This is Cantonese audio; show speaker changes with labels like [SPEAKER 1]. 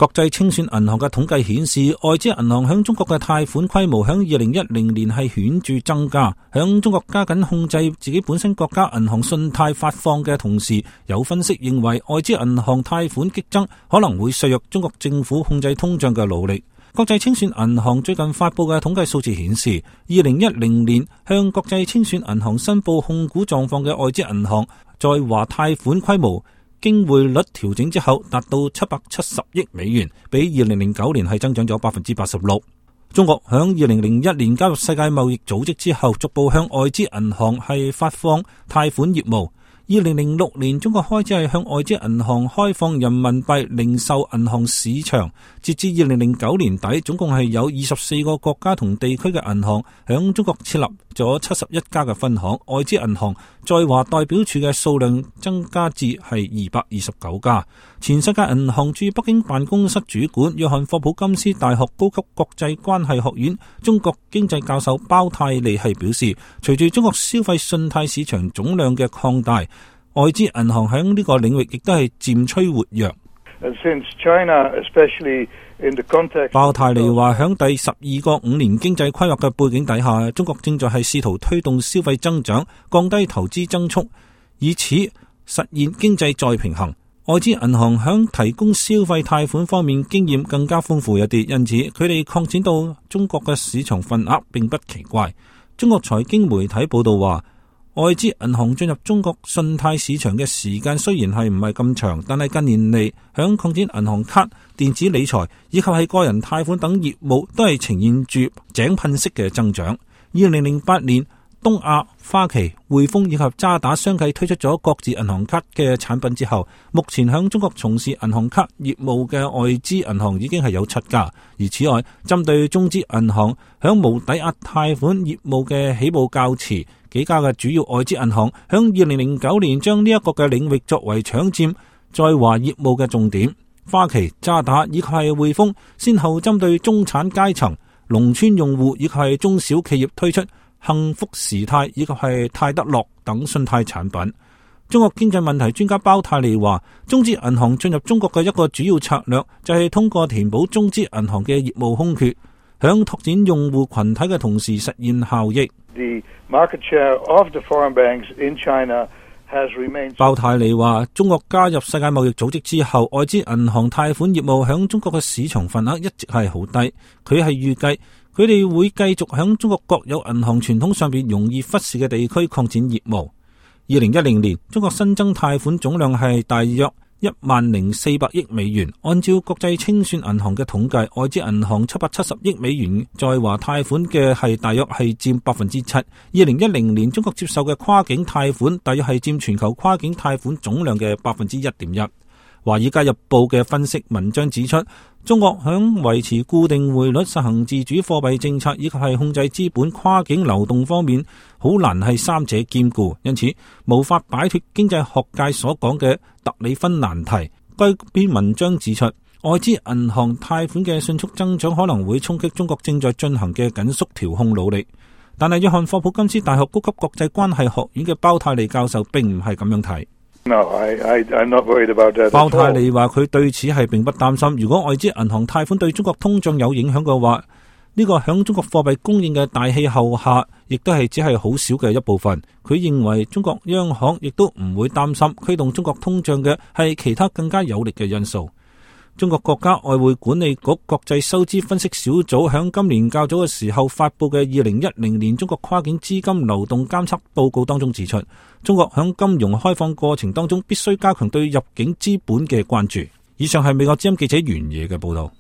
[SPEAKER 1] 國際清算銀行嘅統計顯示，外資銀行響中國嘅貸款規模響2010年係顯著增加。響中國加緊控制自己本身國家銀行信貸發放嘅同時，有分析認為外資銀行貸款激增可能會削弱中國政府控制通脹嘅努力。國際清算銀行最近發佈嘅統計數字顯示，2010年向國際清算銀行申報控股狀況嘅外資銀行在華貸款規模經匯率調整之後達到770億美元，比2009年係增長咗86%。中國響2001年加入世界貿易組織之後，逐步向外資銀行係發放貸款業務。2006年，中國開始係向外資銀行開放人民幣零售銀行市場。截至2009年底，總共係有24個國家同地區嘅銀行響中國設立咗71家嘅分行。外資銀行在華代表處嘅數量增加至係229家。前世界銀行駐北京辦公室主管、約翰霍普金斯大學高級國際關係學院中國經濟教授包泰利係表示，隨住中國消費信貸市場總量嘅擴大，外資銀行喺呢個領域亦都係漸趨活躍。包泰利話，響第12個5年經濟規劃嘅背景底下，中國正在係試圖推動消費增長，降低投資增速，以此實現經濟再平衡。外資銀行響提供消費貸款方面經驗更加豐富一啲，因此佢哋擴展到中國嘅市場份額並不奇怪。中國財經媒體報道話，外資銀行進入中國信貸市場嘅時間雖然係唔係咁長，但係近年嚟響擴展銀行卡、電子理財以及係個人貸款等業務都係呈現住井噴式嘅增長。2008年，東亞、花旗、匯豐以及渣打相繼推出咗各自銀行卡嘅產品之後，目前響中國從事銀行卡業務嘅外資銀行已經係有7家。而此外，針對中資銀行響無抵押貸款業務嘅起步較遲，幾家嘅主要外資銀行響2009年將呢一個嘅領域作為搶佔在華業務嘅重點。花旗、渣打以及係匯豐先後針對中產階層、農村用戶以及係中小企業推出幸福時貸以及係泰德樂等信貸產品。中國經濟問題專家包泰利話，中資銀行進入中國嘅一個主要策略就係通過填補中資銀行嘅業務空缺，響拓展用戶群體嘅同時實現效益。包泰利話，中國加入世界貿易組織之後，外資銀行貸款業務響中國嘅市場份額一直係好低。佢係預計佢哋會繼續響中國國有銀行傳統上邊容易忽視嘅地區擴展業務。2010年，中國新增貸款總量係大約10400億美元。按照國際清算銀行嘅統計，外資銀行770億美元在華貸款嘅係大約係佔7%。2010年，中國接受嘅跨境貸款大約係佔全球跨境貸款總量嘅1.1%。華爾街日報嘅分析文章指出，中國響維持固定匯率、實行自主貨幣政策以及係控制資本跨境流動方面，好難係三者兼顧，因此無法擺脫經濟學界所講嘅特里芬難題。該篇文章指出，外資銀行貸款嘅迅速增長可能會衝擊中國正在進行嘅緊縮調控努力。但係約翰霍普金斯大學高級國際關係學院嘅包泰利教授並唔係咁樣睇。
[SPEAKER 2] I'm not worried about that.
[SPEAKER 1] 包泰利話佢對此係並不擔心。如果外資銀行貸款對中國通脹有影響嘅話，呢個響中國貨幣供應嘅大氣候下，亦都係只係好少嘅一部分。佢認為中國央行亦都唔會擔心驅動中國通脹嘅係其他更加有力嘅因素。中國國家外匯管理局國際收支分析小組響今年較早嘅時候發佈嘅2010年中國跨境資金流動監測報告當中指出，中國響金融開放過程當中必須加強對入境資本嘅關注。以上係美國之音記者袁野嘅報道。